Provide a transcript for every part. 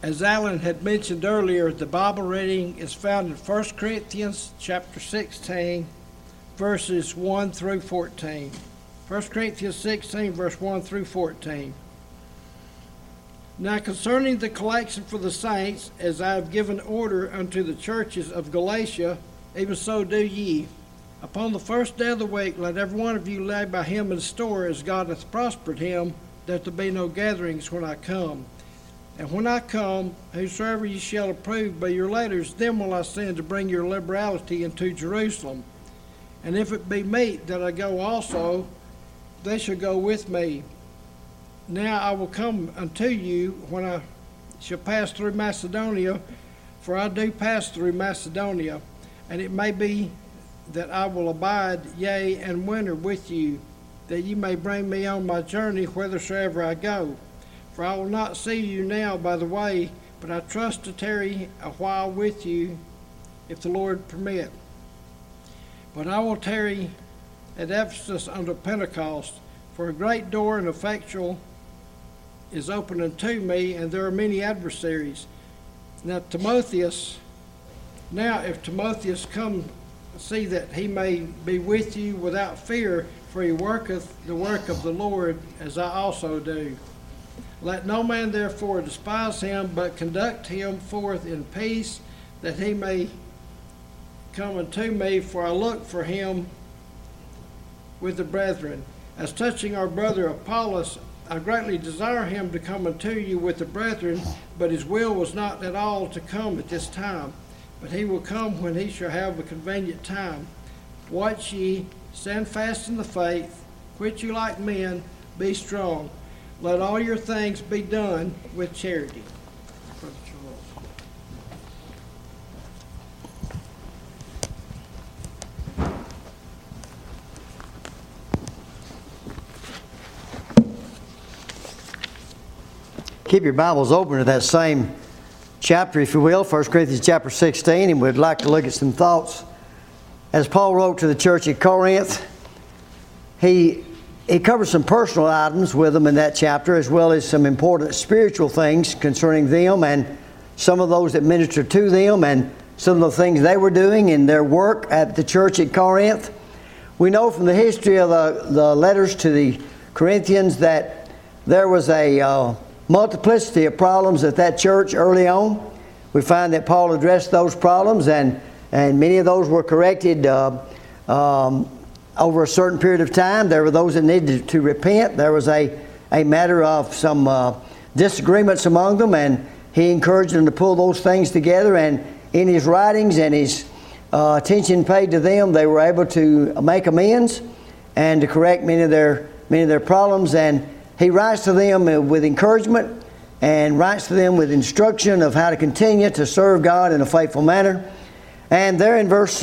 As Alan had mentioned earlier, the Bible reading is found in 1 Corinthians chapter 16, verses 1 through 14. 1 Corinthians 16, verse 1 through 14. Now concerning the collection for the saints, as I have given order unto the churches of Galatia, even so do ye. Upon the first day of the week, let every one of you lay by him in store, as God hath prospered him, that there be no gatherings when I come. And when I come, whosoever ye shall approve by your letters, them will I send to bring your liberality into Jerusalem. And if it be meet that I go also, they shall go with me. Now I will come unto you when I shall pass through Macedonia, for I do pass through Macedonia. And it may be that I will abide, yea, and winter with you, that ye may bring me on my journey whithersoever I go. For I will not see you now by the way, but I trust to tarry a while with you, if the Lord permit. But I will tarry at Ephesus until Pentecost, for a great door and effectual is open unto me, and there are many adversaries. Now if Timotheus come, see that he may be with you without fear, for he worketh the work of the Lord, as I also do. Let no man therefore despise him, but conduct him forth in peace, that he may come unto me, for I look for him with the brethren. As touching our brother Apollos, I greatly desire him to come unto you with the brethren, but his will was not at all to come at this time. But he will come when he shall have a convenient time. Watch ye, stand fast in the faith, quit you like men, be strong. Let all your things be done with charity. Brother Charles. Keep your Bibles open to that same chapter, if you will, 1 Corinthians chapter 16, and we'd like to look at some thoughts. As Paul wrote to the church at Corinth, he covers some personal items with them in that chapter, as well as some important spiritual things concerning them and some of those that minister to them and some of the things they were doing in their work at the church at Corinth. We know from the history of the letters to the Corinthians that there was a multiplicity of problems at that church early on. We find that Paul addressed those problems, and many of those were corrected over a certain period of time. There were those that needed to repent. There was a matter of some disagreements among them, and he encouraged them to pull those things together. And in his writings and his attention paid to them, they were able to make amends and to correct many of their problems. And he writes to them with encouragement and writes to them with instruction of how to continue to serve God in a faithful manner. And there in verse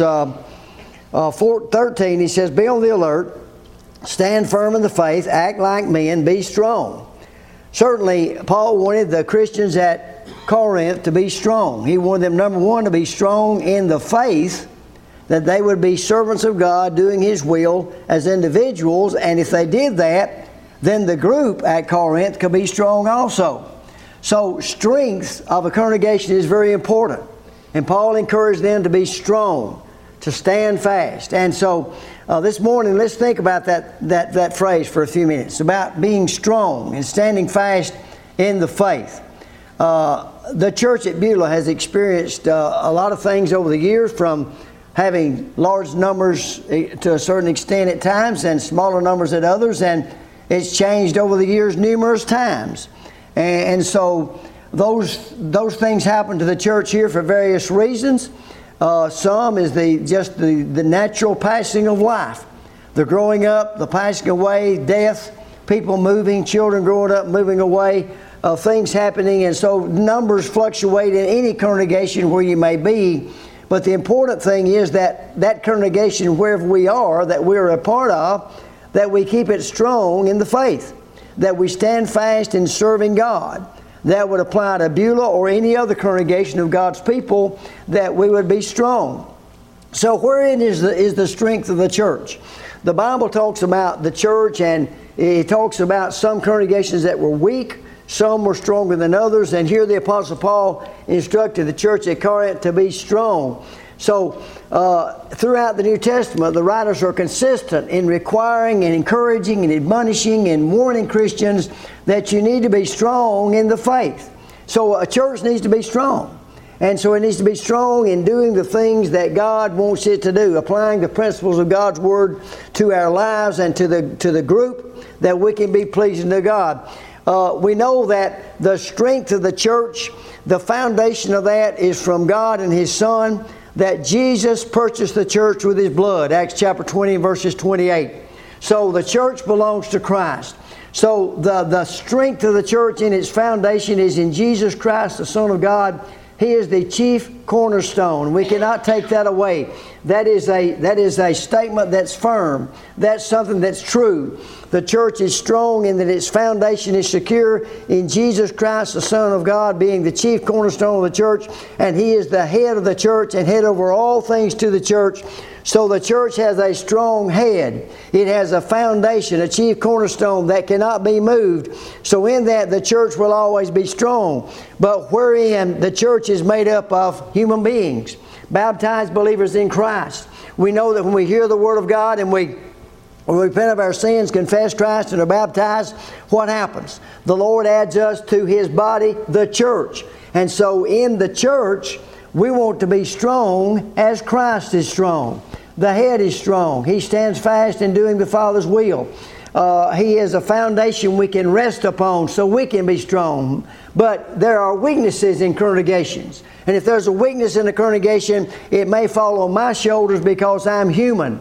13, he says, be on the alert, stand firm in the faith, act like men, be strong. Certainly, Paul wanted the Christians at Corinth to be strong. He wanted them, number one, to be strong in the faith, that they would be servants of God doing His will as individuals, and if they did that, then the group at Corinth could be strong also. So strength of a congregation is very important. And Paul encouraged them to be strong, to stand fast. And so this morning, let's think about that phrase for a few minutes, about being strong and standing fast in the faith. The church at Beulah has experienced a lot of things over the years, from having large numbers to a certain extent at times and smaller numbers at others, and it's changed over the years numerous times. And so those things happen to the church here for various reasons. Some is the natural passing of life, the growing up, the passing away, death, people moving, children growing up, moving away, things happening, and so numbers fluctuate in any congregation where you may be. But the important thing is that congregation, wherever we are, that we're a part of, that we keep it strong in the faith, that we stand fast in serving God. That would apply to Beulah or any other congregation of God's people, that we would be strong. So wherein is the strength of the church? The Bible talks about the church, and it talks about some congregations that were weak, Some were stronger than others. And here the Apostle Paul instructed the church at Corinth to be strong. So throughout the New Testament, the writers are consistent in requiring and encouraging and admonishing and warning Christians that you need to be strong in the faith. So a church needs to be strong. And so it needs to be strong in doing the things that God wants it to do, applying the principles of God's Word to our lives and to the group, that we can be pleasing to God. We know that the strength of the church, the foundation of that is from God and His Son, that Jesus purchased the church with His blood. Acts chapter 20 and verses 28. So the church belongs to Christ. So the strength of the church in its foundation is in Jesus Christ, the Son of God. He is the chief cornerstone. We cannot take that away. That is a statement that's firm. That's something that's true. The church is strong in that its foundation is secure in Jesus Christ, the Son of God, being the chief cornerstone of the church, and He is the head of the church and head over all things to the church. So the church has a strong head. It has a foundation, a chief cornerstone that cannot be moved. So in that, the church will always be strong. But wherein the church is made up of human beings, baptized believers in Christ. We know that when we hear the Word of God and we repent of our sins, confess Christ, and are baptized, what happens? The Lord adds us to His body, the church. And so in the church, we want to be strong as Christ is strong. The head is strong. He stands fast in doing the Father's will. He is a foundation we can rest upon so we can be strong. But there are weaknesses in congregations. And if there's a weakness in the congregation, it may fall on my shoulders because I'm human.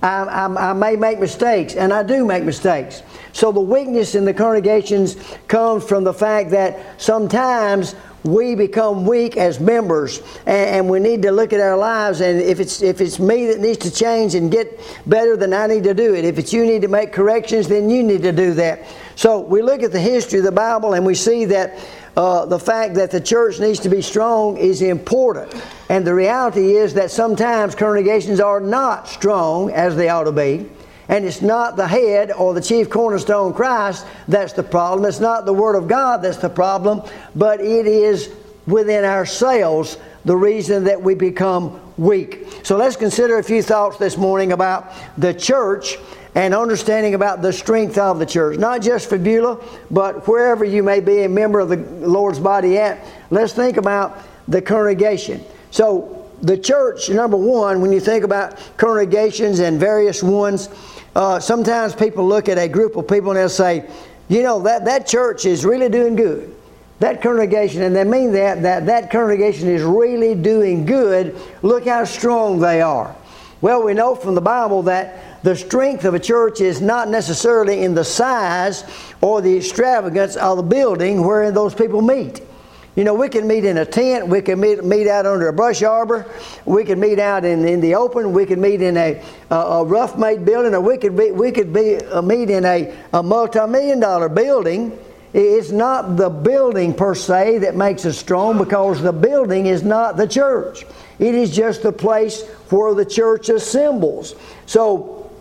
I may make mistakes, and I do make mistakes. So the weakness in the congregations comes from the fact that sometimes we become weak as members, and we need to look at our lives, and if it's me that needs to change and get better, then I need to do it. If it's you need to make corrections, then you need to do that. So we look at the history of the Bible, and we see that the fact that the church needs to be strong is important. And the reality is that sometimes congregations are not strong as they ought to be. And it's not the head or the chief cornerstone Christ that's the problem. It's not the Word of God that's the problem. But it is within ourselves the reason that we become weak. So let's consider a few thoughts this morning about the church and understanding about the strength of the church. Not just for Beulah, but wherever you may be a member of the Lord's body at. Let's think about the congregation. So the church, number one, when you think about congregations and various ones, sometimes people look at a group of people and they'll say, you know, that church is really doing good. That congregation, and they mean that congregation is really doing good. Look how strong they are. Well, we know from the Bible that the strength of a church is not necessarily in the size or the extravagance of the building wherein those people meet. You know, we can meet in a tent, we can meet out under a brush arbor, we can meet out in the open, we can meet in a rough-made building, or we could meet in a multi-million-dollar building. It's not the building per se that makes us strong, because the building is not the church. It is just the place where the church assembles. So,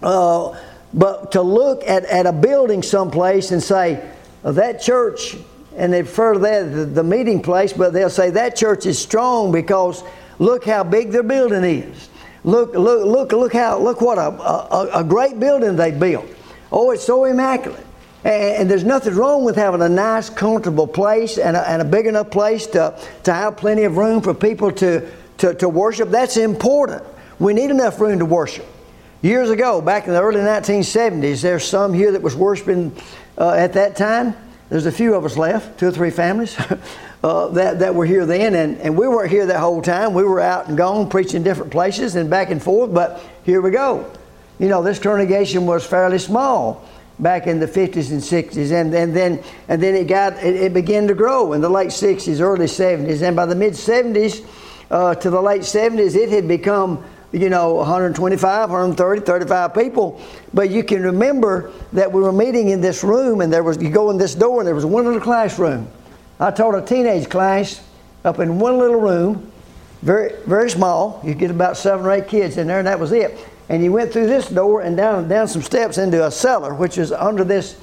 but to look at a building someplace and say, that church, and they refer to that the meeting place, but they'll say that church is strong because look how big their building is. Look what a great building they built. Oh, it's so immaculate. And there's nothing wrong with having a nice, comfortable place and a big enough place to have plenty of room for people to worship. That's important. We need enough room to worship. Years ago, back in the early 1970s, there's some here that was worshiping at that time. There's a few of us left, 2 or 3 families that were here then, and we weren't here that whole time. We were out and gone preaching different places and back and forth, but here we go. You know, this congregation was fairly small back in the 50s and 60s, and then it began to grow in the late 60s, early 70s, and by the mid 70s to the late 70s, it had become, you know, 125, 130, 35 people. But you can remember that we were meeting in this room, and you go in this door, and there was one little classroom. I taught a teenage class up in one little room, very, very small. You get about 7 or 8 kids in there, and that was it. And you went through this door and down some steps into a cellar, which is under this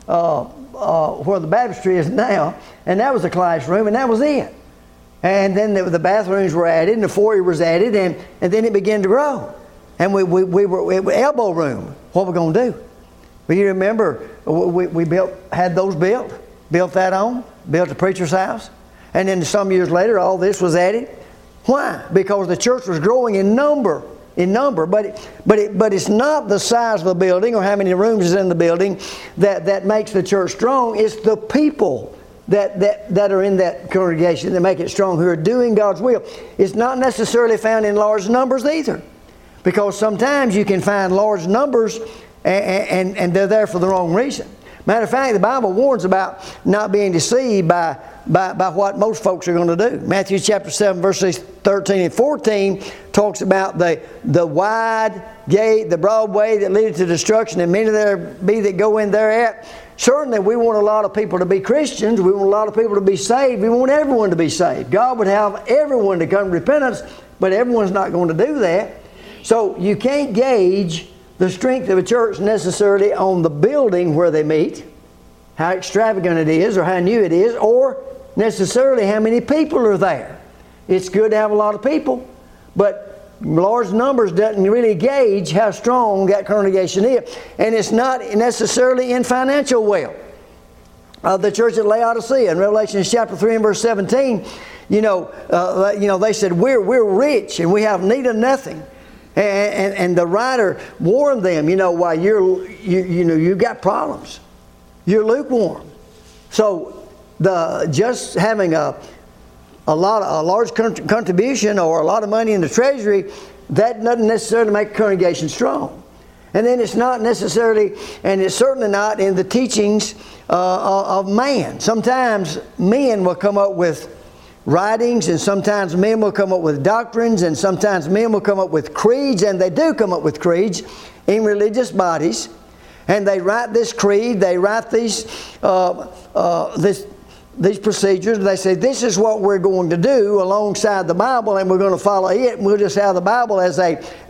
where the baptistry is now, and that was a classroom, and that was it. And then the bathrooms were added, and the foyer was added, and then it began to grow. And we were elbow room. What were we going to do? Well, you remember we had those built that on, built the preacher's house, and then some years later, all this was added. Why? Because the church was growing in number. But it's not the size of the building or how many rooms is in the building that makes the church strong. It's the people that are in that congregation that make it strong, who are doing God's will. It's not necessarily found in large numbers either, because sometimes you can find large numbers and they're there for the wrong reason. Matter of fact, the Bible warns about not being deceived by what most folks are going to do. Matthew chapter 7 verses 13 and 14 talks about the wide gate, the broad way that leadeth to destruction, and many there be that go in thereat. Certainly we want a lot of people to be Christians. We want a lot of people to be saved. We want everyone to be saved. God would have everyone to come to repentance, but everyone's not going to do that. So you can't gauge the strength of a church necessarily on the building where they meet, how extravagant it is or how new it is, or necessarily how many people are there. It's good to have a lot of people, but large numbers doesn't really gauge how strong that congregation is. And it's not necessarily in financial wealth. The church at Laodicea in Revelation chapter 3 and verse 17, they said, we're rich and we have need of nothing. And the writer warned them, why you've got problems. You're lukewarm. So just having a large contribution or a lot of money in the treasury, that doesn't necessarily make a congregation strong. And then it's not necessarily, and it's certainly not in the teachings of man. Sometimes men will come up with writings, and sometimes men will come up with doctrines, and sometimes men will come up with creeds, and they do come up with creeds in religious bodies. And they write this creed, they write these procedures. They say, this is what we're going to do alongside the Bible, and we're going to follow it. And we'll just have the Bible as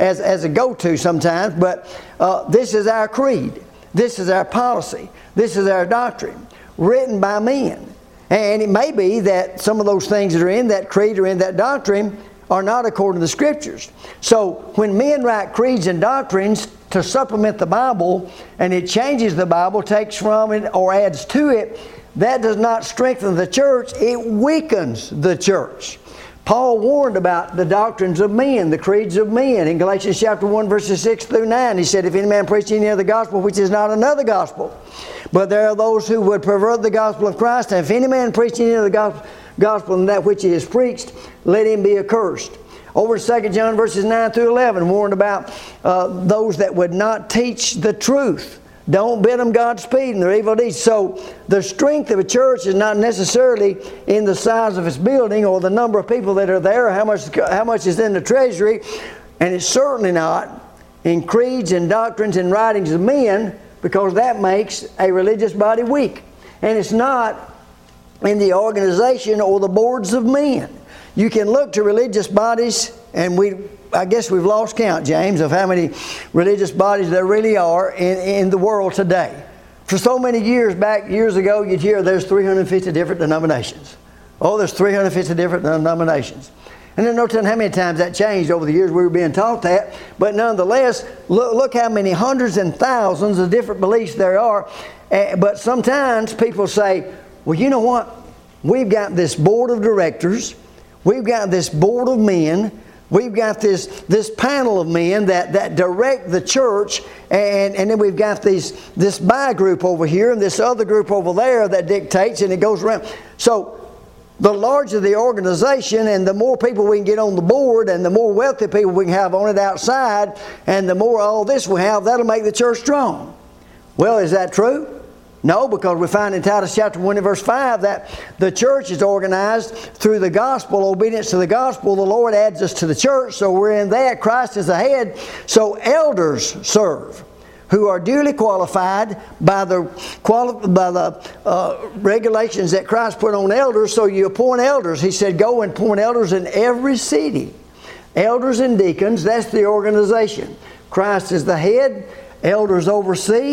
a go-to sometimes. But this is our creed. This is our policy. This is our doctrine, written by men. And it may be that some of those things that are in that creed or in that doctrine are not according to the Scriptures. So when men write creeds and doctrines to supplement the Bible, and it changes the Bible, takes from it or adds to it, that does not strengthen the church, it weakens the church. Paul warned about the doctrines of men, the creeds of men. In Galatians chapter 1 verses 6 through 9, he said, if any man preach any other gospel which is not another gospel, but there are those who would pervert the gospel of Christ, and if any man preach any other gospel than that which he has preached, let him be accursed. Over in 2 John verses 9 through 11, warned about those that would not teach the truth. Don't bid them Godspeed in their evil deeds. So the strength of a church is not necessarily in the size of its building or the number of people that are there or how much is in the treasury. And it's certainly not in creeds and doctrines and writings of men, because that makes a religious body weak. And it's not in the organization or the boards of men. You can look to religious bodies, and I guess we've lost count, James, of how many religious bodies there really are in the world today. For so many years ago, you'd hear there's 350 different denominations. Oh, there's 350 different denominations. And there's no telling how many times that changed over the years we were being taught that. But nonetheless, look how many hundreds and thousands of different beliefs there are. But sometimes people say, well, you know what? We've got this board of directors. We've got this board of men. We've got this panel of men that direct the church, and then we've got this by group over here and this other group over there that dictates, and it goes around. So the larger the organization and the more people we can get on the board and the more wealthy people we can have on it outside and the more all this we have, that'll make the church strong. Well, is that true? No, because we find in Titus chapter 1 and verse 5 that the church is organized through the gospel, obedience to the gospel. The Lord adds us to the church, so we're in that. Christ is the head. So elders serve, who are duly qualified by the regulations that Christ put on elders. So you appoint elders. He said, go and appoint elders in every city. Elders and deacons, that's the organization. Christ is the head. Elders oversee.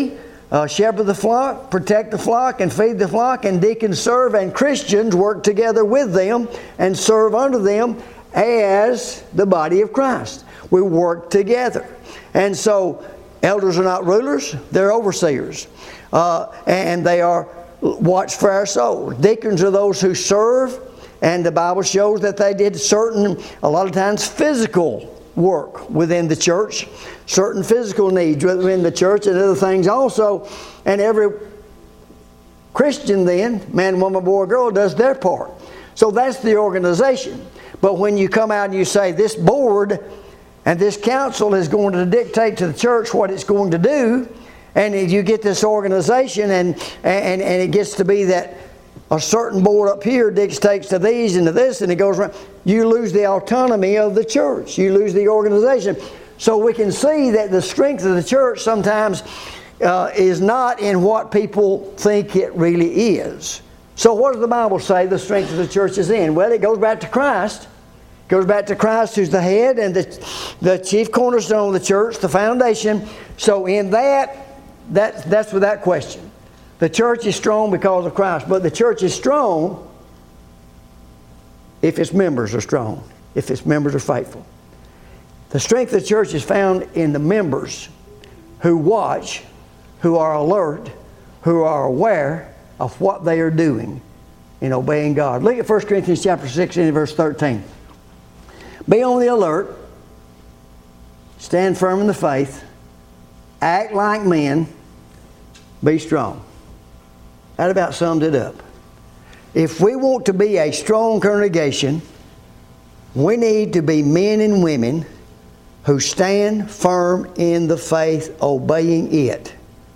shepherd the flock, protect the flock, and feed the flock, and deacons serve, and Christians work together with them and serve under them as the body of Christ. We work together. And so, elders are not rulers, they're overseers. And they are watch for our souls. Deacons are those who serve, and the Bible shows that they did certain, a lot of times, physical work within the church, certain physical needs within the church, and other things also. And every Christian then, man, woman, boy, girl, does their part. So that's the organization. But when you come out and you say this board and this council is going to dictate to the church what it's going to do, and you get this organization and it gets to be that a certain board up here dictates to these and to this, and it goes around, you lose the autonomy of the church. You lose the organization. So we can see that the strength of the church sometimes is not in what people think it really is. So what does the Bible say the strength of the church is in? Well, it goes back to Christ. It goes back to Christ, who's the head and the chief cornerstone of the church, the foundation. So in that's without question. The church is strong because of Christ. But the church is strong if its members are strong, if its members are faithful. The strength of the church is found in the members who watch, who are alert, who are aware of what they are doing in obeying God. Look at 1 Corinthians chapter 16 verse 13. Be on the alert, stand firm in the faith, act like men, be strong. That about sums it up. If we want to be a strong congregation, we need to be men and women who stand firm in the faith, obeying it,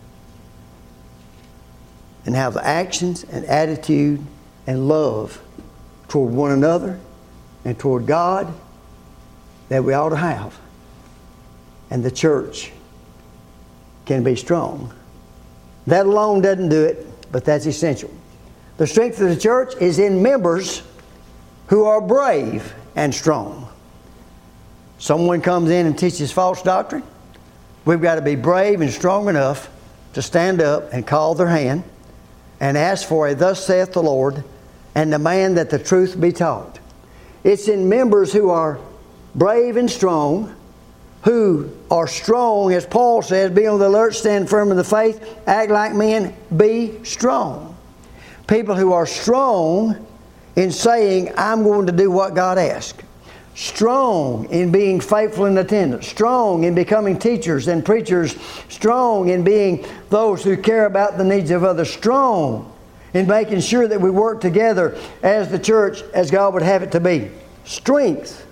and have the actions and attitude and love toward one another and toward God that we ought to have. And the church can be strong. That alone doesn't do it, but that's essential. The strength of the church is in members who are brave and strong. Someone comes in and teaches false doctrine. We've got to be brave and strong enough to stand up and call their hand and ask for a thus saith the Lord, and demand that the truth be taught. It's in members who are brave and strong, who are strong, as Paul says, be on the alert, stand firm in the faith, act like men, be strong. People who are strong in saying, I'm going to do what God asks. Strong in being faithful in attendance. Strong in becoming teachers and preachers. Strong in being those who care about the needs of others. Strong in making sure that we work together as the church as God would have it to be. Strength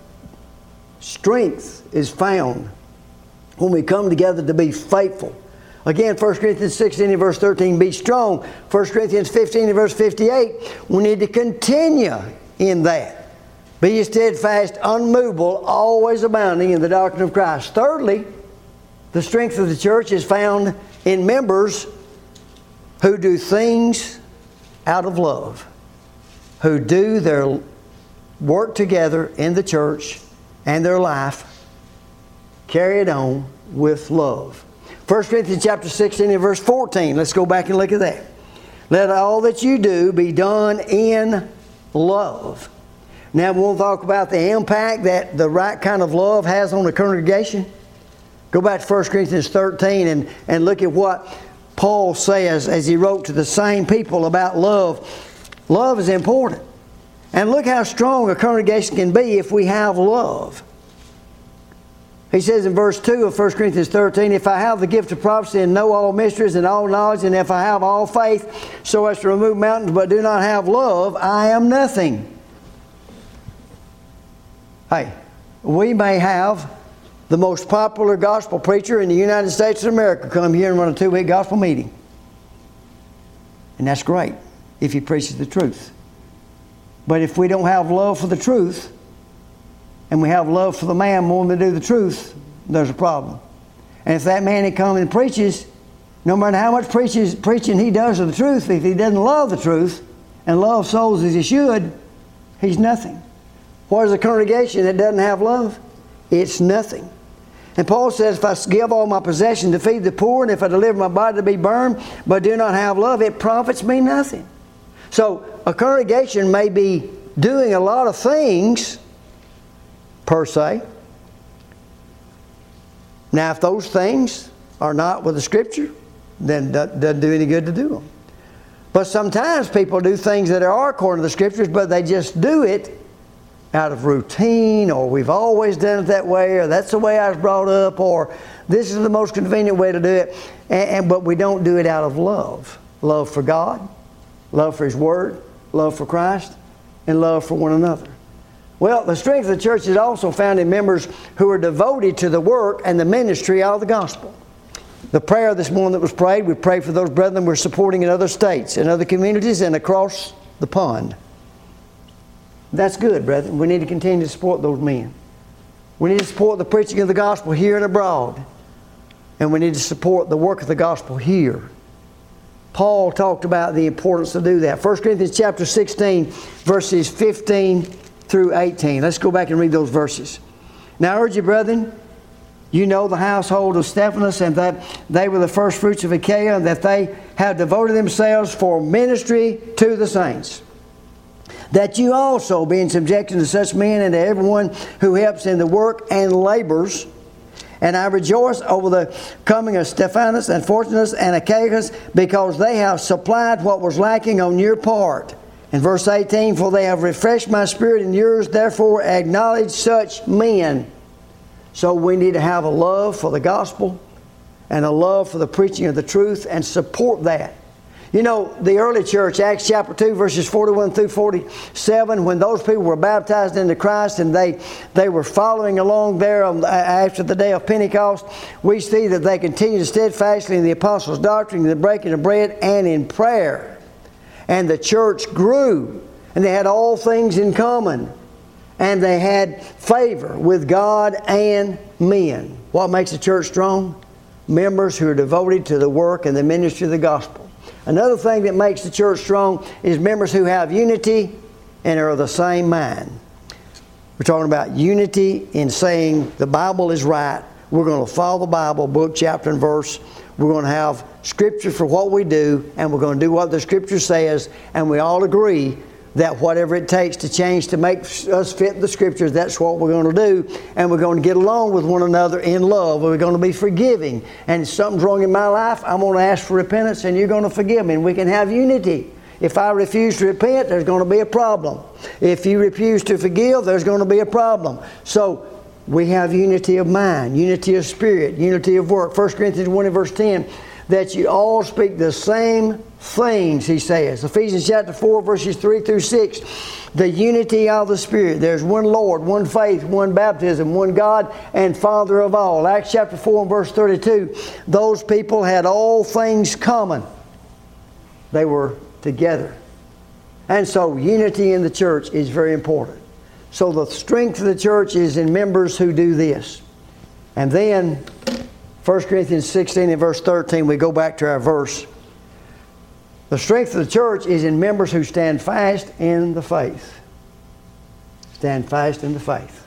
is found when we come together to be faithful. Again, 1 Corinthians 16 and verse 13, be strong. 1 Corinthians 15 and verse 58, we need to continue in that. Be ye steadfast, unmovable, always abounding in the doctrine of Christ. Thirdly, the strength of the church is found in members who do things out of love, who do their work together in the church and their life, carry it on with love. 1 Corinthians chapter 16 and verse 14. Let's go back and look at that. Let all that you do be done in love. Now we want to talk about the impact that the right kind of love has on the congregation. Go back to 1 Corinthians 13 and look at what Paul says as he wrote to the same people about love. Love is important. And look how strong a congregation can be if we have love. He says in verse 2 of 1 Corinthians 13, if I have the gift of prophecy and know all mysteries and all knowledge, and if I have all faith so as to remove mountains but do not have love, I am nothing. Hey, we may have the most popular gospel preacher in the United States of America come here and run a 2-week gospel meeting. And that's great if he preaches the truth. But if we don't have love for the truth, and we have love for the man more than we do the truth, there's a problem. And if that man that comes and preaches, no matter how much preaching he does of the truth, if he doesn't love the truth and love souls as he should, he's nothing. What is a congregation that doesn't have love? It's nothing. And Paul says, if I give all my possession to feed the poor, and if I deliver my body to be burned, but do not have love, it profits me nothing. So a congregation may be doing a lot of things, per se. Now, if those things are not with the Scripture, then it doesn't do any good to do them. But sometimes people do things that are according to the Scriptures, but they just do it out of routine, or we've always done it that way, or that's the way I was brought up, or this is the most convenient way to do it. But we don't do it out of love. Love for God, love for His Word, love for Christ, and love for one another. Well, the strength of the church is also found in members who are devoted to the work and the ministry of the gospel. The prayer this morning that was prayed, we prayed for those brethren we're supporting in other states, in other communities, and across the pond. That's good, brethren. We need to continue to support those men. We need to support the preaching of the gospel here and abroad. And we need to support the work of the gospel here. Paul talked about the importance to do that. 1 Corinthians chapter 16, verses 15 through 18. Let's go back and read those verses. Now I urge you, brethren, you know the household of Stephanas, and that they were the first fruits of Achaia, and that they have devoted themselves for ministry to the saints. That you also be in subjection to such men and to everyone who helps in the work and labors. And I rejoice over the coming of Stephanas and Fortunus and Achaicus, because they have supplied what was lacking on your part. In verse 18, for they have refreshed my spirit and yours, therefore acknowledge such men. So we need to have a love for the gospel and a love for the preaching of the truth and support that. You know, the early church, Acts chapter 2, verses 41 through 47, when those people were baptized into Christ and they were following along there after the day of Pentecost, we see that they continued steadfastly in the apostles' doctrine, in the breaking of bread, and in prayer. And the church grew, and they had all things in common, and they had favor with God and men. What makes a church strong? Members who are devoted to the work and the ministry of the gospel. Another thing that makes the church strong is members who have unity and are of the same mind. We're talking about unity in saying the Bible is right. We're going to follow the Bible, book, chapter, and verse. We're going to have Scripture for what we do, and we're going to do what the Scripture says, and we all agree that whatever it takes to change to make us fit the Scriptures, that's what we're going to do. And we're going to get along with one another in love. We're going to be forgiving. And if something's wrong in my life, I'm going to ask for repentance, and you're going to forgive me. And we can have unity. If I refuse to repent, there's going to be a problem. If you refuse to forgive, there's going to be a problem. So we have unity of mind, unity of spirit, unity of work. 1 Corinthians 1 and verse 10, that you all speak the same things, he says. Ephesians chapter 4, verses 3 through 6. The unity of the Spirit. There's one Lord, one faith, one baptism, one God and Father of all. Acts chapter 4 and verse 32. Those people had all things common. They were together. And so unity in the church is very important. So the strength of the church is in members who do this. And then 1 Corinthians 16 and verse 13, we go back to our verse. The strength of the church is in members who stand fast in the faith. Stand fast in the faith.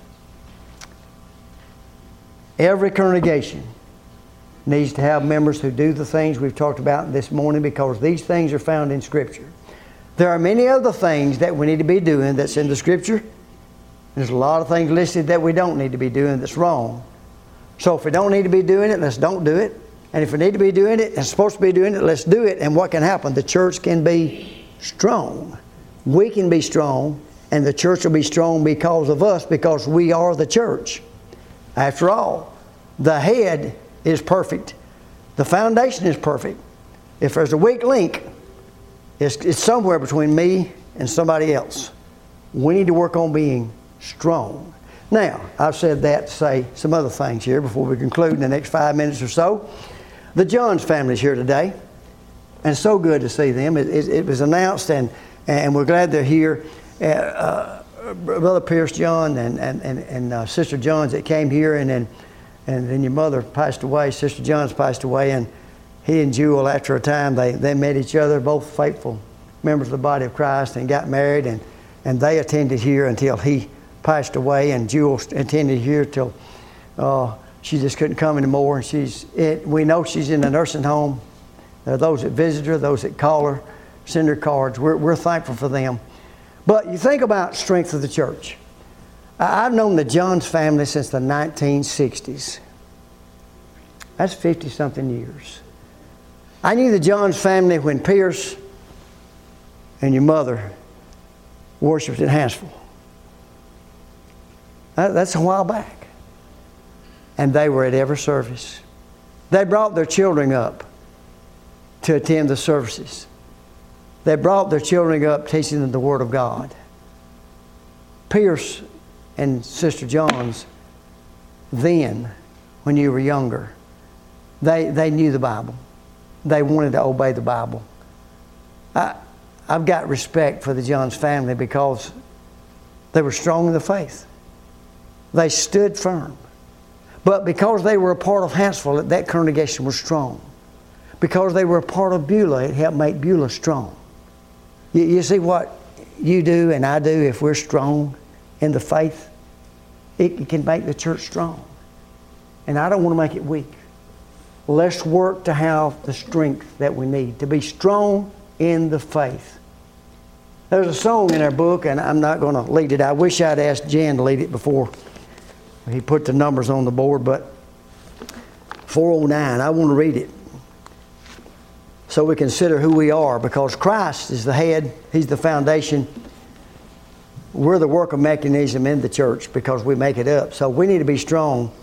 Every congregation needs to have members who do the things we've talked about this morning, because these things are found in Scripture. There are many other things that we need to be doing that's in the Scripture. There's a lot of things listed that we don't need to be doing that's wrong. So if we don't need to be doing it, let's don't do it. And if we need to be doing it and supposed to be doing it, let's do it. And what can happen? The church can be strong. We can be strong, and the church will be strong because of us, because we are the church. After all, the head is perfect. The foundation is perfect. If there's a weak link, it's somewhere between me and somebody else. We need to work on being strong. Now, I've said that to say some other things here before we conclude in the next 5 minutes or so. The Johns family's here today, and it's so good to see them. It was announced, and we're glad they're here. Brother Pierce John and Sister Johns that came here, and then your mother passed away. Sister Johns passed away, and he and Jewel, after a time, they met each other, both faithful members of the body of Christ, and got married, and they attended here until he passed away, and Jewel attended here till She just couldn't come anymore. And we know she's in a nursing home. There are those that visit her, those that call her, send her cards. We're thankful for them. But you think about strength of the church. I've known the Johns family since the 1960s. That's 50-something years. I knew the Johns family when Pierce and your mother worshiped in Hansville. That's a while back. And they were at every service. They brought their children up to attend the services. They brought their children up teaching them the Word of God. Pierce and Sister Johns, then, when you were younger, they knew the Bible. They wanted to obey the Bible. I've got respect for the Johns family because they were strong in the faith. They stood firm. But because they were a part of Hansville, that congregation was strong. Because they were a part of Beulah, it helped make Beulah strong. You see what you do and I do if we're strong in the faith? It can make the church strong. And I don't want to make it weak. Let's work to have the strength that we need to be strong in the faith. There's a song in our book, and I'm not going to lead it. I wish I'd asked Jan to lead it before he put the numbers on the board, but 409, I want to read it so we consider who we are, because Christ is the head. He's the foundation. We're the worker mechanism in the church because we make it up. So we need to be strong.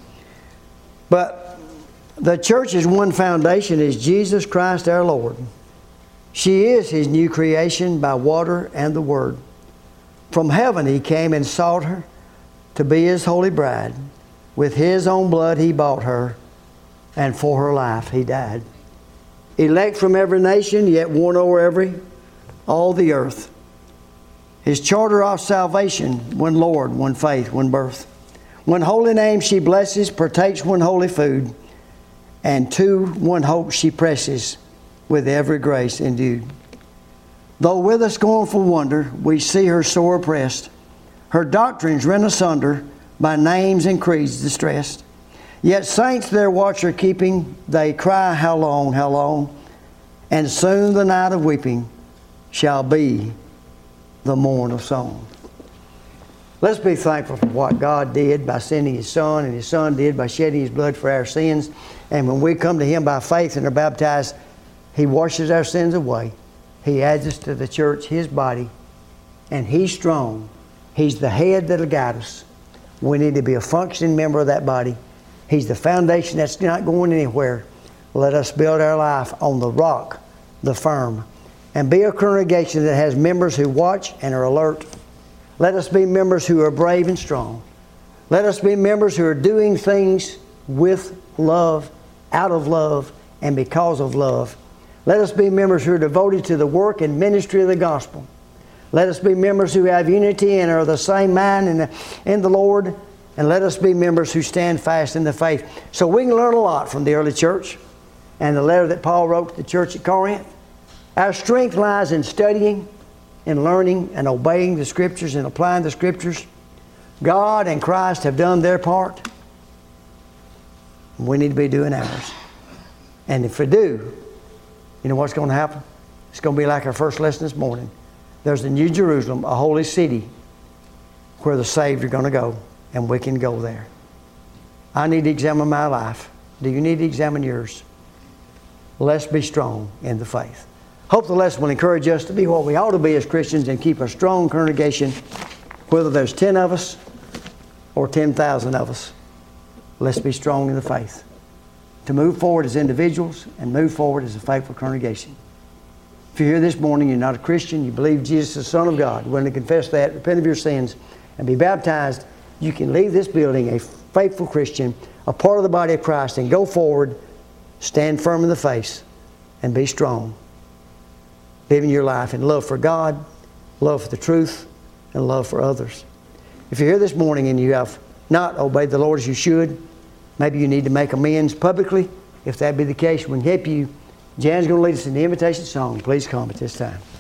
But the church's one foundation is Jesus Christ our Lord. She is His new creation by water and the Word. From heaven He came and sought her to be His holy bride. With His own blood He bought her, and for her life He died. Elect from every nation, yet one over all the earth. His charter of salvation, one Lord, one faith, one birth. One holy name she blesses, partakes one holy food, and to one hope she presses, with every grace endued. Though with a scornful wonder we see her sore oppressed, her doctrines rent asunder, by names and creeds distressed. Yet saints their watch are keeping, they cry, how long, how long? And soon the night of weeping shall be the morn of song. Let's be thankful for what God did by sending His Son, and His Son did by shedding His blood for our sins. And when we come to Him by faith and are baptized, He washes our sins away. He adds us to the church, His body, and He's strong. He's the head that'll guide us. We need to be a functioning member of that body. He's the foundation that's not going anywhere. Let us build our life on the rock, the firm, and be a congregation that has members who watch and are alert. Let us be members who are brave and strong. Let us be members who are doing things with love, out of love, and because of love. Let us be members who are devoted to the work and ministry of the gospel. Let us be members who have unity and are the same mind in the Lord. And let us be members who stand fast in the faith. So we can learn a lot from the early church and the letter that Paul wrote to the church at Corinth. Our strength lies in studying and learning and obeying the Scriptures and applying the Scriptures. God and Christ have done their part. We need to be doing ours. And if we do, you know what's going to happen? It's going to be like our first lesson this morning. There's the New Jerusalem, a holy city, where the saved are going to go, and we can go there. I need to examine my life. Do you need to examine yours? Let's be strong in the faith. Hope the lesson will encourage us to be what we ought to be as Christians and keep a strong congregation, whether there's 10 of us or 10,000 of us. Let's be strong in the faith, to move forward as individuals and move forward as a faithful congregation. If you're here this morning, you're not a Christian, you believe Jesus is the Son of God, willing to confess that, repent of your sins, and be baptized, you can leave this building a faithful Christian, a part of the body of Christ, and go forward, stand firm in the faith, and be strong. Living your life in love for God, love for the truth, and love for others. If you're here this morning and you have not obeyed the Lord as you should, maybe you need to make amends publicly. If that be the case, we can help you. Jan's going to lead us in the invitation song. Please come at this time.